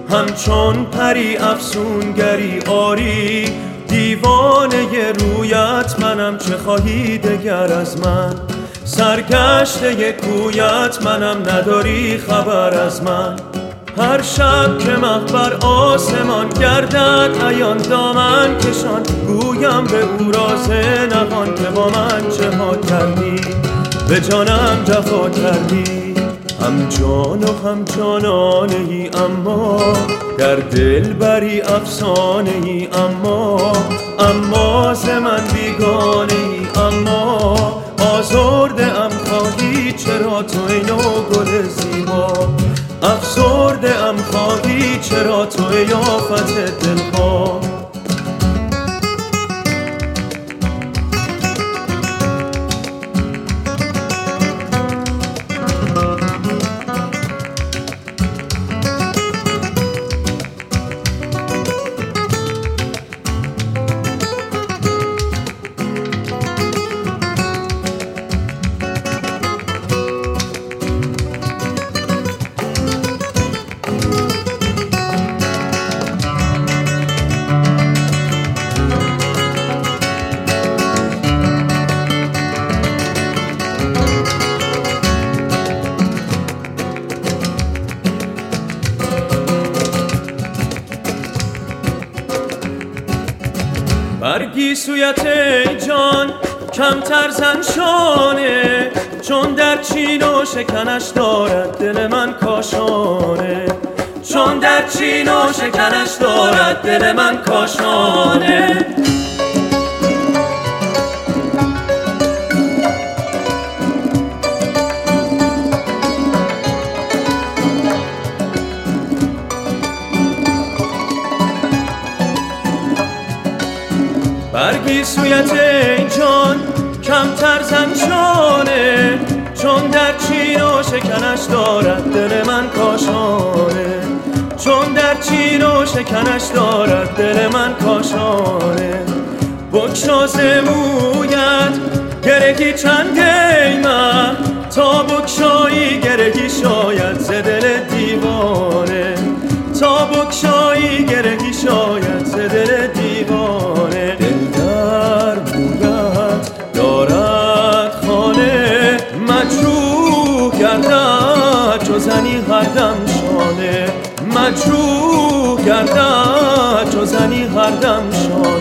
همچون پری افسونگری آری، دیوانه رویت منم، چه خواهی دگر از من؟ سرگشته کویت منم، نداری خبر از من. هر شب که مه بر آسمان گردد عیان دامن کشان، گویم به او راز نهان که با من چه ها کردی، به جانم جفا کردی. هم جان و هم جانانه ای اما در دل بری افسانه ای، اما ز من بیگانه ای، اما آزرده ام خواهی چرا تو ای نو گل زیبا، افسرده ام خواهی چرا تو ای آفت دلها. برگی سویت ای جان کمتر زن شانه، چون در چین و شکنش دارد دل من کاشانه، چون در چین و شکنش دارد دل من کاشانه. برگی سویت ای جان کمتر زن شانه، چون در چین و شکنش دارد دل من کاشانه، چون در چین و شکنش دارد دل من کاشانه. بگشا ز مویت گرهی چند ای مه، تا بگشایی گرهی شاید ز دل دیوانه، تا بگشایی گرهی شاید ز دل دیوانه. گردد چو زنی هر دم شانه، مجروح گردد چو زنی هر دم شانه.